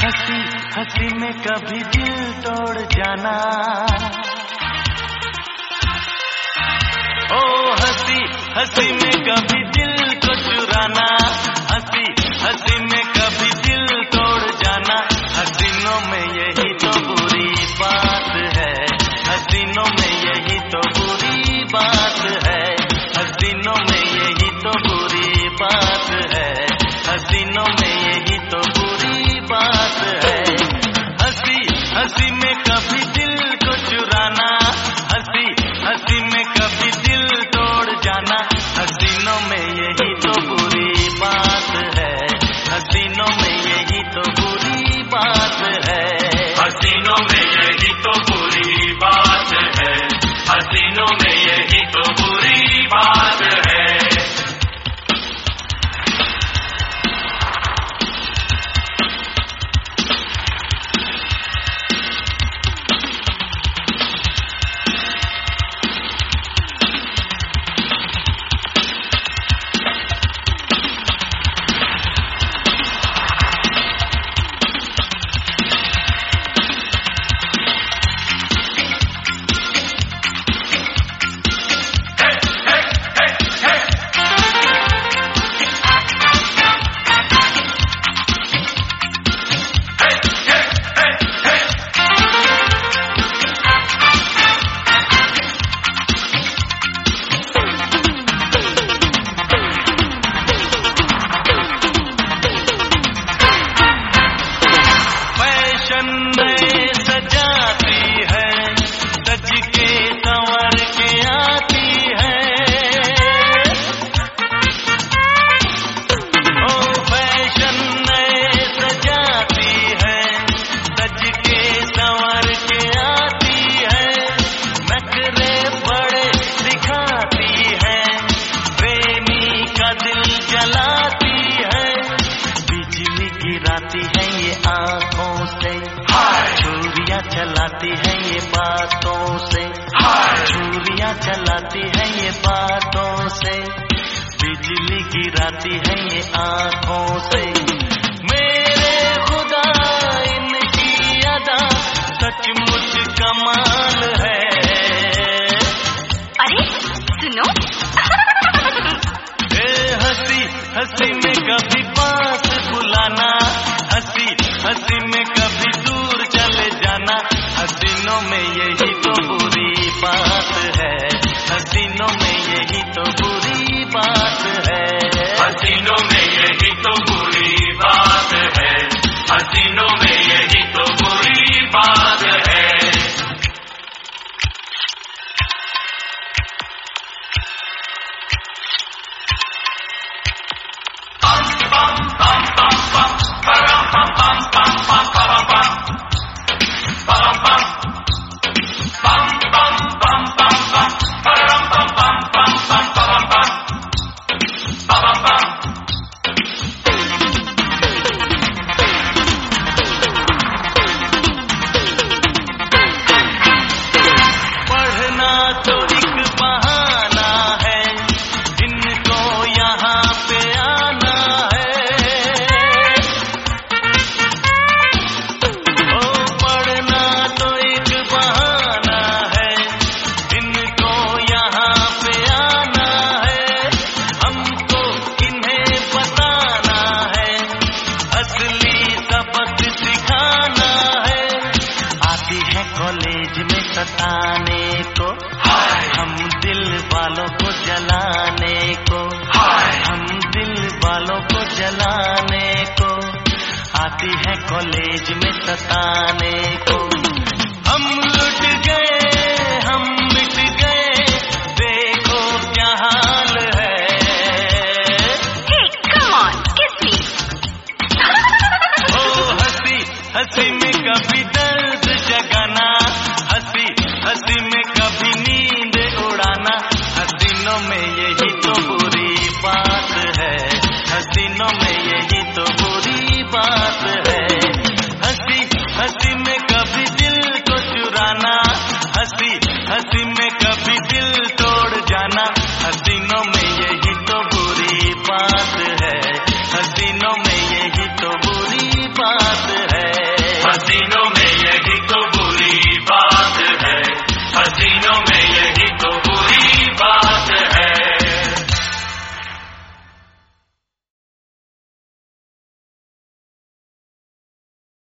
हंसी हंसी में कभी दिल तोड़ जाना, ओ हंसी हंसी में कभी दिल को चुराना, हंसी हंसी में कभी दिल तोड़ जाना। हसीनों में यही तो बुरी बात है, हसीनों में यही तो बुरी बात है, हसीनों में यही तो बुरी बात है, हसीनों में यही तो बुरी बात है। हंसी हंसी में कभी दिल को चुराना, हंसी हंसी में कभी दिल तोड़ जाना। हसीनों में यही तो बुरी बात है, हसीनों में यही तो बुरी बात है, हसीनों में यही तो बुरी बात है, हसीनों में यही तो बुरी बात है। चलाती है ये बातों से, छुरियां चलाती है ये बातों से, बिजली गिराती है ये आंखों से। मेरे खुदा इनकी अदा सचमुच कमाल है। अरे सुनो हंसी हंसी में कभी पास बुलाना, हंसी हंसी में कभी दूर चले जाना। हसीनों में यही तो बुरी बात है, हसीनों में यही तो बुरी बात है, हसीनों में यही तो बुरी बात है, हसीनों में यही तो बुरी बात है। कॉलेज में सताने को, हम दिल वालों को जलाने को, हम दिल वालों को जलाने को, आती है कॉलेज में सताने को। हम